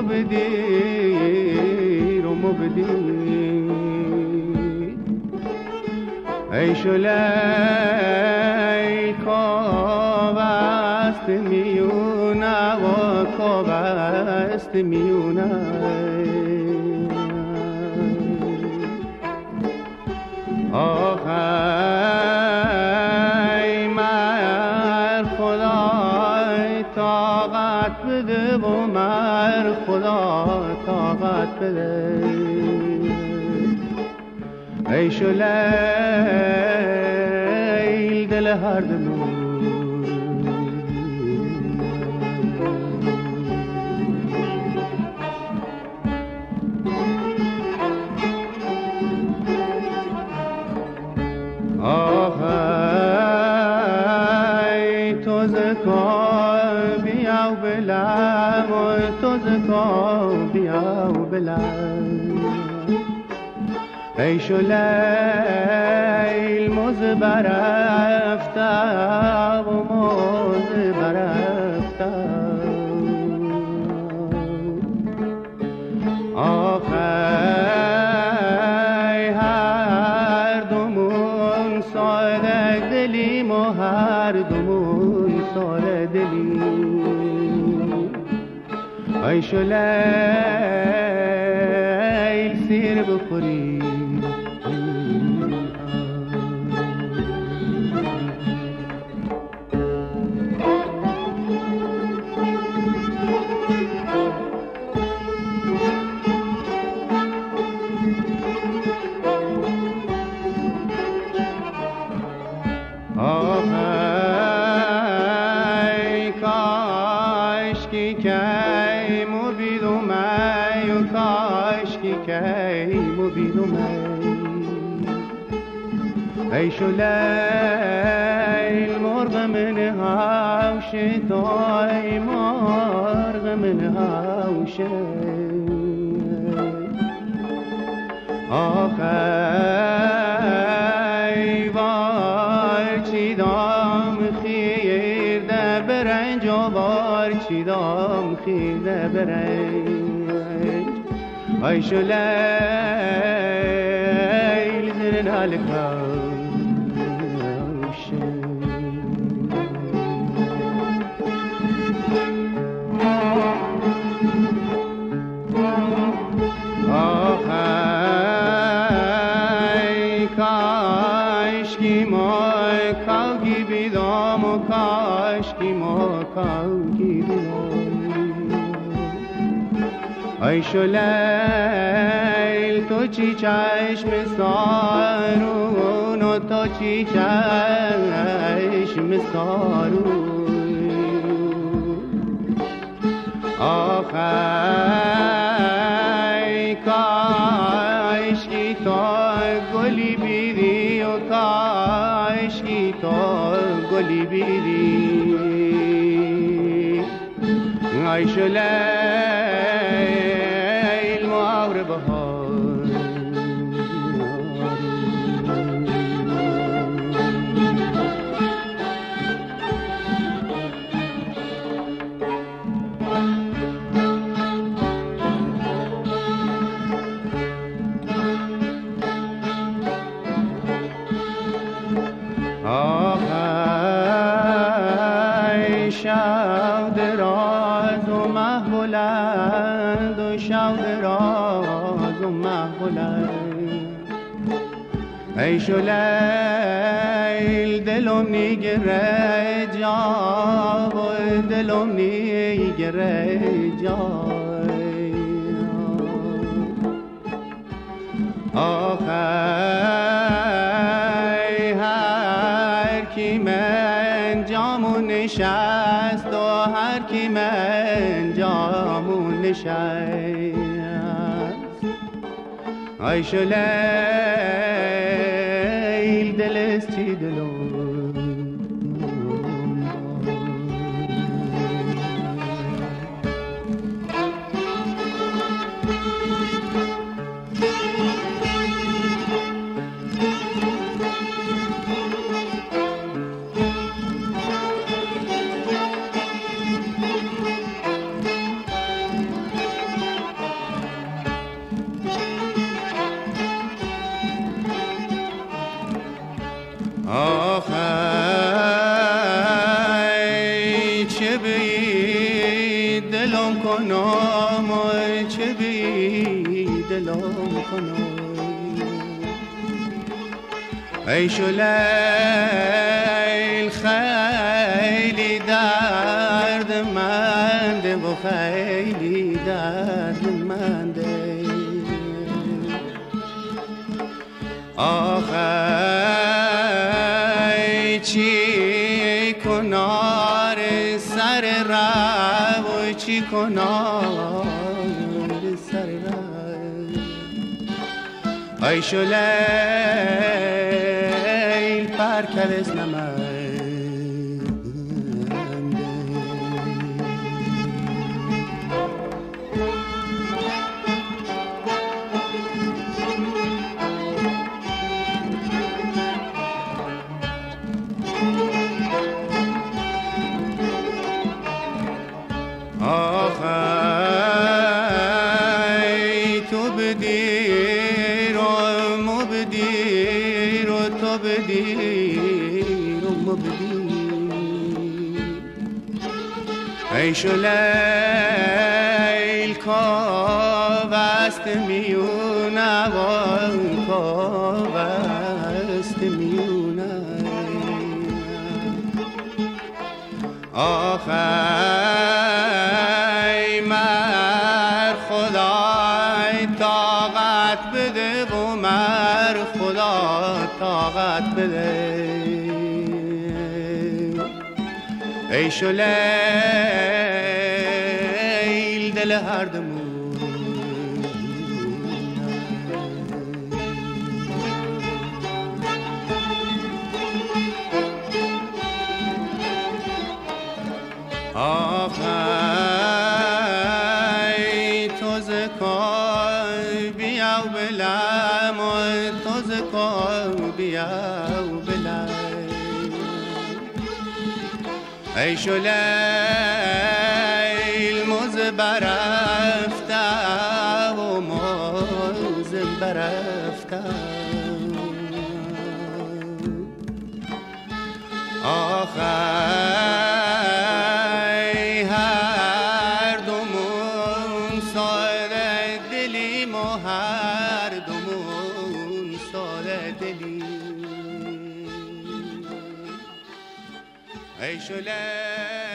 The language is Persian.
بدي رومو بدي ای شلی خواب است میونه و خواب است میونه آخی مر خدای طاقت بده و مر خدا طاقت بده ای شلیل دل هر دمون آخی تو زکار بیاو بلم و تو زکار بیاو بلم ای شلیل موز برفته و موز برفته آخی هر دومون ساده دلیم و هر دومون ساده دلیم ای شلیل سیر بخوری آخی کاشکی کی مبیدم ای و کاشکی کی مبیدم ای شلیل مرغ من هاوش توی مرغ من هاوش آخی وار چی دام خیرده برنج و وار چی دام خیرده برنج ای شلیل زرن هلکاوش کاشکی ما کاوگی بیدام و کاشکی ما کاوگی بیدام ای شلیل تو چی چشم سارون و تو چی چشم سارون آخی کاشکی تو گلی بیری و کاشکی تو گلی بیری ای شلیل ماور بهار آخی شب دراز و مه بلند و شب دراز و مه بلند ای شلیل دلم نیگره جا و دلم نیگره جا آخی هر کی من جامون نشست و هر کی من جامون نشست ای شلیل دلست چی دلم چه بی دلم کنم چه بی دلم کنم ای شلیل خیلی دردمنده و خیلی دردمنده آخه چی کنار سر رو چی کنار سر رو ای شلیل پرکوز نمنده آخی تو بدیر و مبدیر و تو بدیر و مبدیر ای شلیل کاوست میونه و کاوست میونه آخی مر خدای طاقت بده و مر خدا طاقت بده ای شلیل دل هر دمون آخی تو زکای بیا و بلم تو زکای بیا و بلم ای شلیل موز برفته و موز برفته آخی هر دومون ساده دلی ای شلیل